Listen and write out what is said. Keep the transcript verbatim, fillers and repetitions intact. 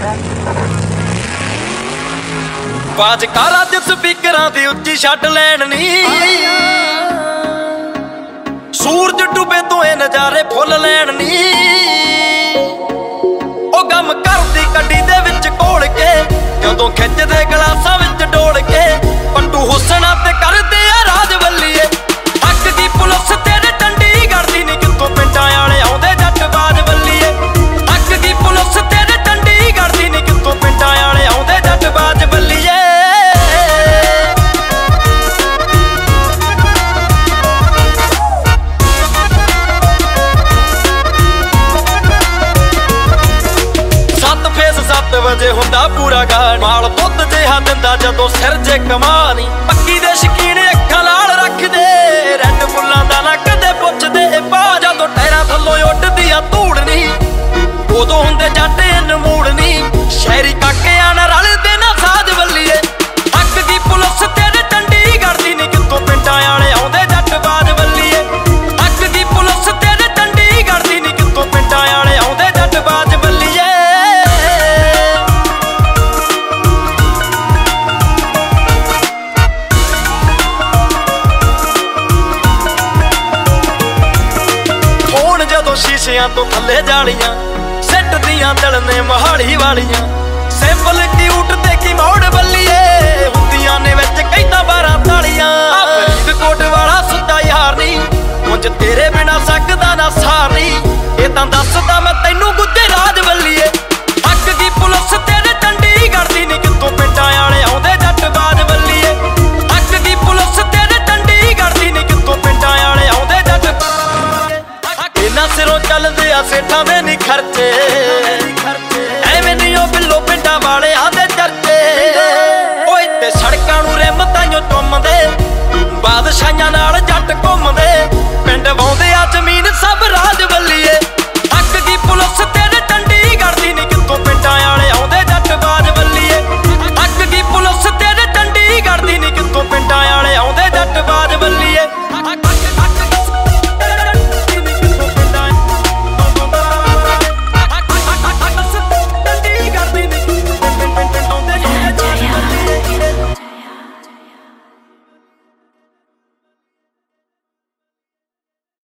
ਬਾਜ ਕਰ ਅੱਜ ਸਪੀਕਰਾਂ ਦੀ ਉੱਚੀ ਛੱਡ ਲੈਣ ਨੀ, ਸੂਰਜ ਡੁੱਬੇ ਤੋਂ ਇਹ ਨਜ਼ਾਰੇ ਫੁੱਲ ਲੈਣ ਨੀ। ਉਹ ਗਮ ਕਰਦੀ ਗੱਡੀ ਦੇ ਵਿੱਚ ਘੋਲ ਕੇ, ਜਦੋਂ ਖਿੱਚਦੇ ਗਲਾਸਾਂ ਵਿੱਚ ਡੋਲ ਕੇ, ਪੱਟੂ ਹੁਸਨਾ ਤੇ ਕਰਦੇ ਆ ਰਾਜ ਵੱਲੀਏ। ਅੱਗ ਦੀ ਪੁਲਿਸ ਤੇਰੇ ਚੰਡੀਗੜ੍ਹ ਦੀ ਨੀ, ਕਿੱਥੋਂ ਪਿੰਡਾਂ ਵਾਲੇ ਆਉਂਦੇ ਜੱਟ ਬਾਜ ਵੱਲੀਏ। ਅੱਗ ਦੀ ਪੁਲਿਸ ਤੇਰੇ ਚੰਡੀਗੜ੍ਹ ਦੀ ਨੀ, ਕਿੱਥੋਂ ਪਿੰਡਾਂ ਵਾਲੇ ਆਉਂਦੇ ਜੱਟ ਬਾਜ ਵੱਲੀਏ। ਸੱਤ ਵਜੇ ਹੁੰਦਾ ਪੂਰਾ ਗਾਣ, ਮਾਲ ਦੁੱਧ ਜਿਹਾ ਦਿੰਦਾ ਜਦੋਂ ਸਿਰ ਜੇ ਕਮਾਨੀ। ਪੱਕੀ ਦੇ ਸ਼ਕੀਨ ਅੱਖਾਂ ਲਾਲ ਰੱਖਦੇ, ਰੈੱਡ ਬੁੱਲਾਂ ਦਾ ਨਾ ਕਦੇ ਪੁੱਛਦੇ ਪਾ। ਜਦੋਂ ਟਾਇਰਾਂ ਥੱਲੋਂ ਉੱਡਦੀ ਆ ਧੂੜ ਨੀ, ਉਦੋਂ ਹੁੰਦੇ ਜੱਟ ਨਮੂੜ ਨੀ। ਸ਼ਹਿਰੀ ਕਾਕਿਆਂ ਨਾਲ ਰਲਦੇ ਨਾ ਸਾਜ ਵੱਲੀਏ। ਅੱਗ ਦੀ ਪੁਲਿਸ ਤੇਰੇ ਚੰਡੀਗੜ੍ਹ ਦੀ ਨੀ, ਕਿੱਥੋਂ ਪਿੰਡਾਂ ਵਾਲੇ ਆਉਂਦੇ ਜੱਟ ਬਾਜ ਵੱਲੀਏ। ਅੱਗ ਦੀ ਪੁਲਿਸ ਤੇਰੇ ਚੰਡੀਗੜ੍ਹ ਦੀ ਨੀ, ਕਿੱਥੋਂ ਪਿੰਡਾਂ ਵਾਲੇ ਆਉਂਦੇ ਜੱਟ ਬਾਜ ਵੱਲੀਏ। ਸ਼ੀਸ਼ਿਆਂ ਤੋਂ ਥੱਲੇ ਜਾਲੀਆਂ ਸਿੱਟਦੀਆਂ ਦਿਲ ਨੇ ਮਹਾਲੀ ਵਾਲੀਆਂ। ਸਿੰਪਲ ਕਿਊਟ ਤੇ ਕੀ ਮੋੜ ਵੱਲੀਏ, ਹੁੰਦੀਆਂ ਨੇ ਵਿੱਚ ਕਹਿੰਦਾ ਬਾਰਾਂ ਤਾਲੀਆਂ। ਫਰੀਦਕੋਟ ਵਾਲਾ ਸੁੱਚਾ ਯਾਰ ਨੀ, ਉਂਝ ਤੇਰੇ ਬਿਨਾ ਸਕਦਾ ਨਾ ਸਾਰ ਨੀ। ਇਹ ਤਾਂ ਦੱਸਦਾ ਮੈਂ ਤੈਨੂੰ ਗੁੱਜੇ ਰਾਜ ਵੱਲੀਏ। ਅੱਗ ਦੀ ਪੁਲਿਸ ਤੇਰੇ ਚੰਡੀਗੜ੍ਹ ਦੀ ਨੀ, ਕਿੱਥੋਂ ਪਿੰਡਾਂ ਵਾਲੇ ਆਉਂਦੇ ਜੱਟ ਬਾਜ ਵੱਲੀਏ। ਅੱਗ ਦੀ ਪੁਲਿਸ ਤੇਰੇ ਚੰਡੀਗੜ੍ਹ ਦੀ ਨੀ, ਕਿੱਥੋਂ ਪਿੰਡਾਂ ਵਾਲੇ ਆਉਂਦੇ ਜੱਟ। ਇਹਨਾਂ ਸਿਰੋਂ ਚੱਲਦੇ ਆ ਸੇਠਾਂ ਦੇ ਨੀ ਖਰਚੇ, ਐਵੇਂ ਨੀ ਉਹ ਬਿੱਲੋ ਪਿੰਡਾਂ ਵਾਲਿਆਂ ਦੇ ਚਰਚੇ। ਓਏ ਤੇ ਸੜਕਾਂ ਨੂੰ ਰਿਮ ਤਾਈਓ ਚੁੰਮਦੇ,